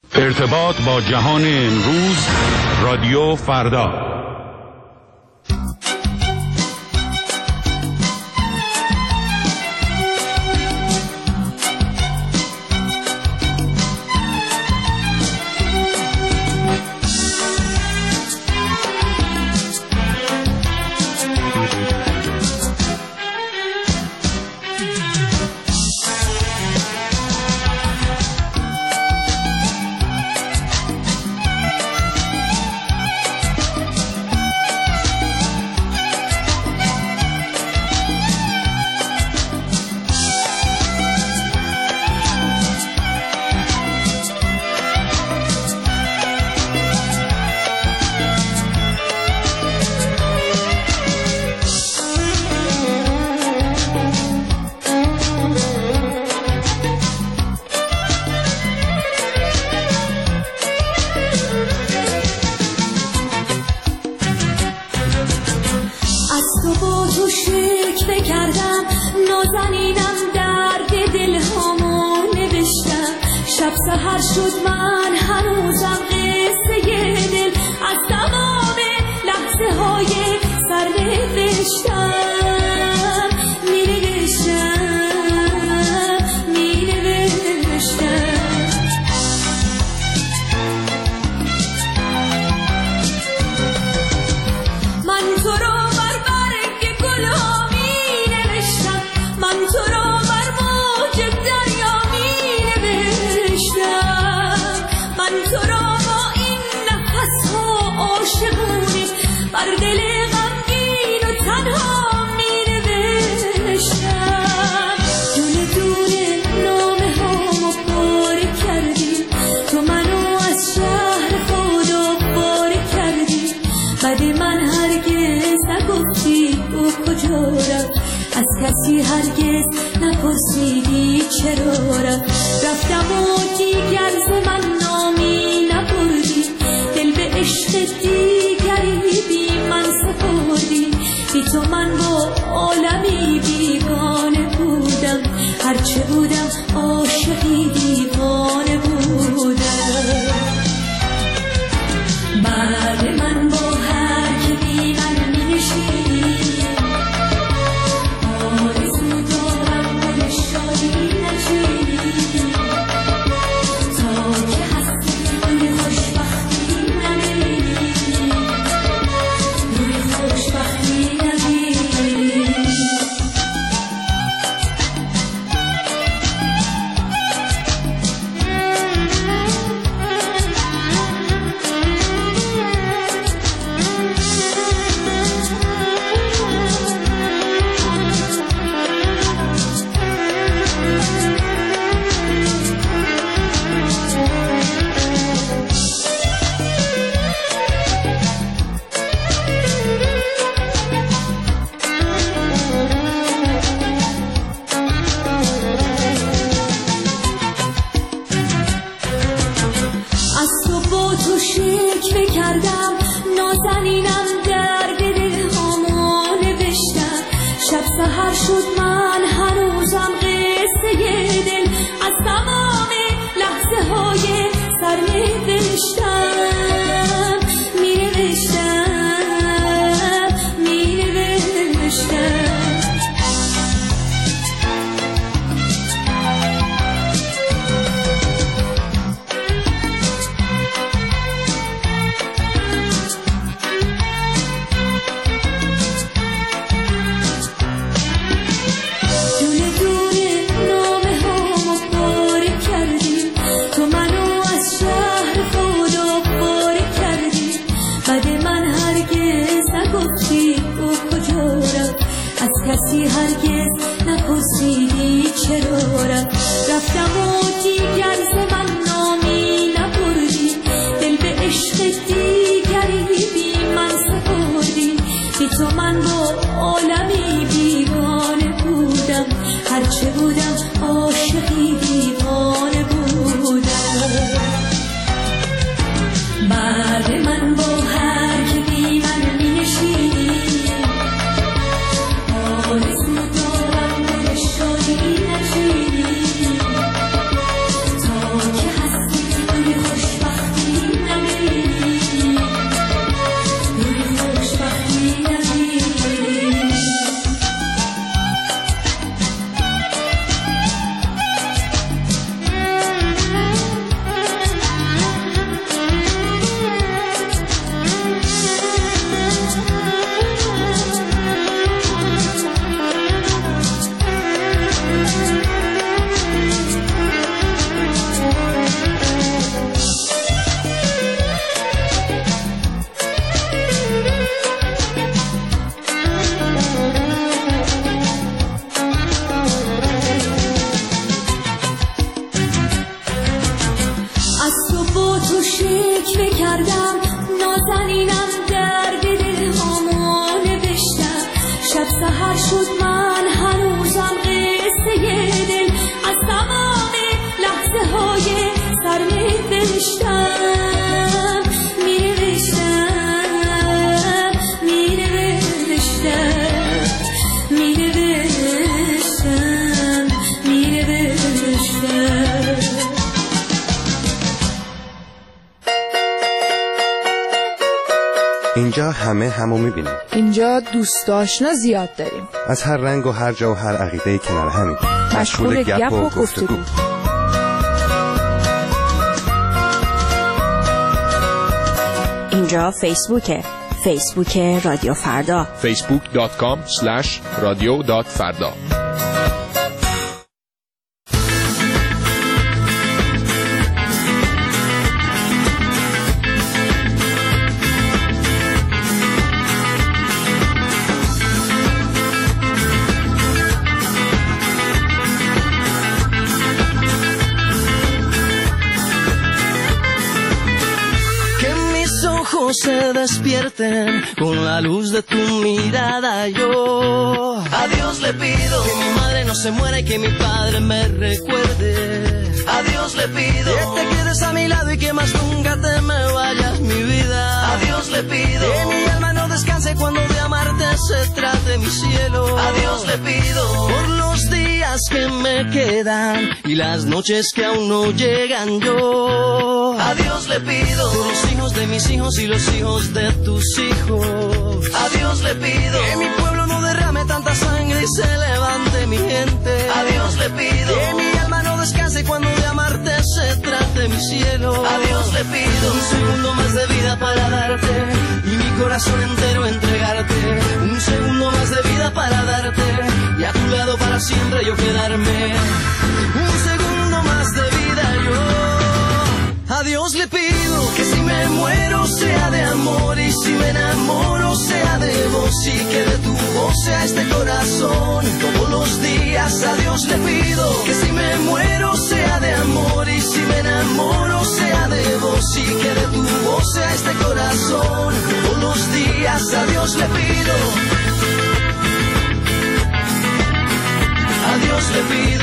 ارتباط با جهان امروز، رادیو فردا. کسی هرگز نپرسیدی چرا رفتم و دیگر ز من نامی نبردی، دل به عشق دیگری بی من سپردی. بی تو من با عالمی بیگانه بودم، هرچه بودم عاشقی دیوانه بودم. بعد من با هر که بی من می نشیدی، سحر شد من هنوزم قصه دل از تمام لحظه های سر نوشتم، می نوشتم. شکوه کردم نازنینم درد دل هامو نوشتم شب سحر شد من هنوزم قصه دل از تمام لحظه های سر نوشتم اینجا همه همو میبینیم. اینجا دوست آشنا زیاد داریم. از هر رنگ و هر جا و هر عقیده کنار همیم. مشغول گپ و گفتگو. اینجا فیسبوک رادیو فردا. facebook.com/radio.farda. Se despierten con la luz de tu mirada. Yo a Dios le pido que mi madre no se muera y que mi padre me recuerde. A Dios le pido que te quedes a mi lado y que más nunca te me vayas, mi vida. A Dios le pido que mi alma no descanse cuando de amarte se trate, mi cielo. A Dios le pido por los días que me quedan y las noches que aún no llegan. Yo a Dios le pido por los hijos de mis hijos y los hijos de tus hijos. A Dios le pido que mi pueblo no derrame tanta sangre y se levante mi gente. A Dios le pido que mi alma no descanse cuando de amarte se trate, mi cielo. A Dios le pido un segundo más de vida para darte y mi corazón entero entregarte. Un segundo más de vida para darte y a tu lado para siempre yo quedarme. Un segundo más de vida yo. A Dios le pido que si me muero sea de amor y si me enamoro sea de vos y que de tu voz sea este corazón todos los días. A Dios le pido que si me muero sea de amor y si me enamoro sea de vos y que de tu voz sea este corazón todos los días. A Dios le pido. A Dios le pido.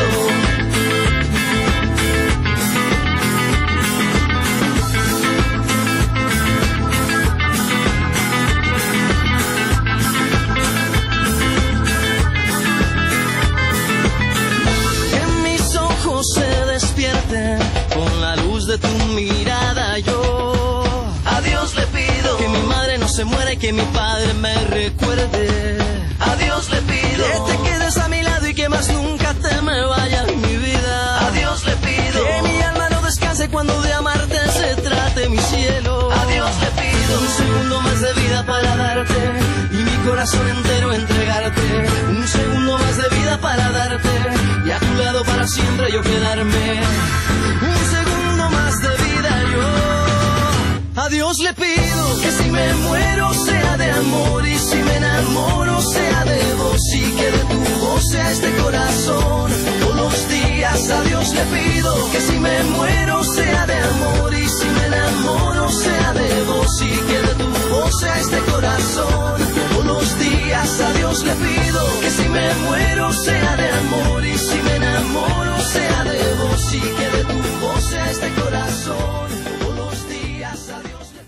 Se despierten con la luz de tu mirada. Yo a Dios le pido que mi madre no se muera y que mi padre me recuerde. A Dios le pido que te quedes a mi lado y que más nunca te me vayas, mi vida. A Dios le pido que mi alma no descanse cuando de amarte se trate, mi cielo. A Dios le pido un segundo más de vida para darte y mi corazón entero entregarte. Un segundo más de vida para darte y a tu lado para siempre yo quedarme. Un segundo más de vida yo. A Dios le pido que si me muero sea de amor y si me enamoro sea de vos y que de tu voz sea este corazón todos los días. A Dios le pido que si me muero sea de amor y si me enamoro sea de vos y que de tu voz sea este corazón todos los días. A Dios le pido que si me muero sea de amor y si me enamoro sea de vos y que de tu voz sea este corazón todos los días. A Dios le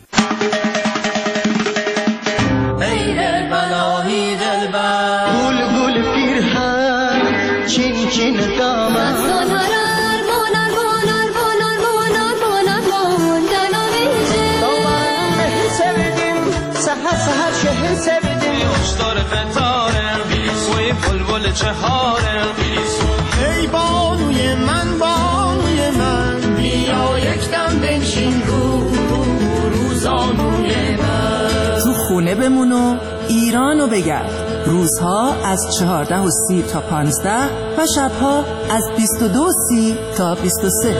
ای بانوی من بیا یکدم بنشین روزانوی من تو خونه بمون و ایرانو بگرد. روزها از 14:30 تا 15 و شبها از 22:30 تا 23.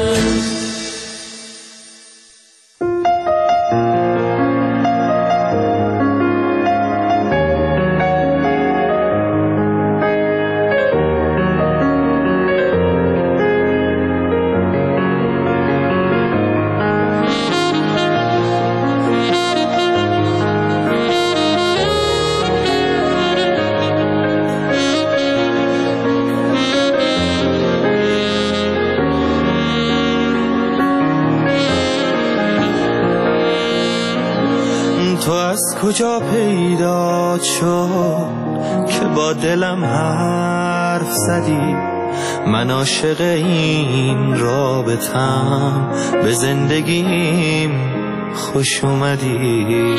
از کجا پیدا شد که با دلم حرف زدی؟ من عاشق این رابطم، به زندگیم خوش اومدی.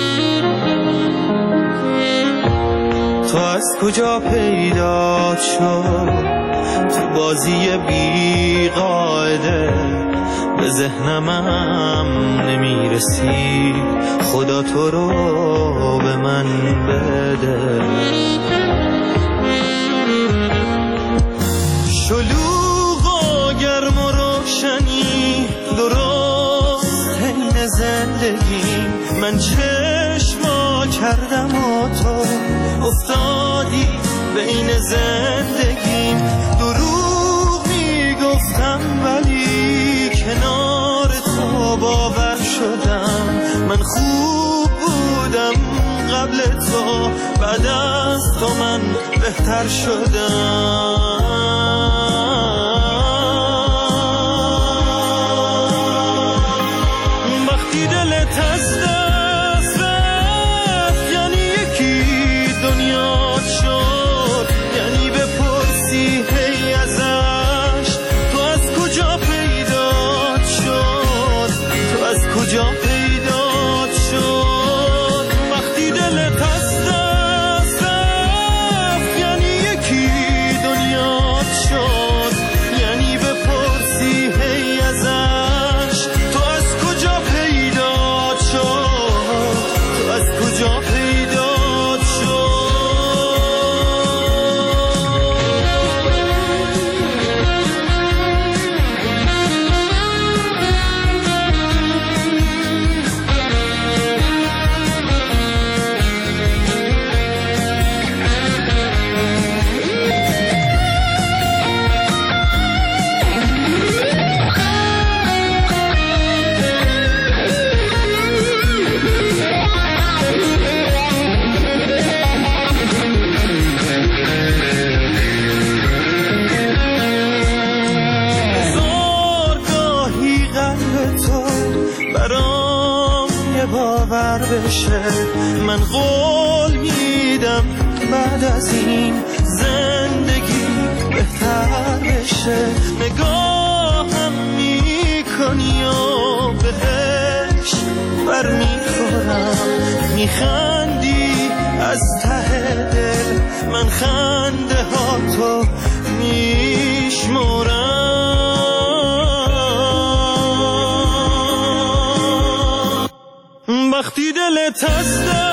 تو از کجا پیدا شد تو بازی بی قاعده؟ به ذهنمم نمیرسی، خدا تو رو به من بده. شلوغ و گرم و روشنی درست حین زندگی، من چشما کردم و تو افتادی بین زندگیم. دروغ میگفتم ولی کنار تو باور شدم. من خوب بودم قبل تو، بعد از تو من بهتر شدم. وقتی دلت از دست رفت یعنی یکی دنیا شد، یعنی بپرسی هی ازش تو از کجا پیدا شد، تو از کجا پیدا شد. وقتی دلت از دست رفت یعنی یکی دنیا شد، یعنی بپرسی هی ازش تو از کجا پیدا شد، تو از کجا پیدا شد. زارگاهی قلب تو برام یه باور بشه، من قول میدم بعد از این زندگی بهتر بشه. نگاهم میکنی و بهش برمیخورم، میخندی از ته دل، من خنده ها تو میشمرم. وقتی دلت از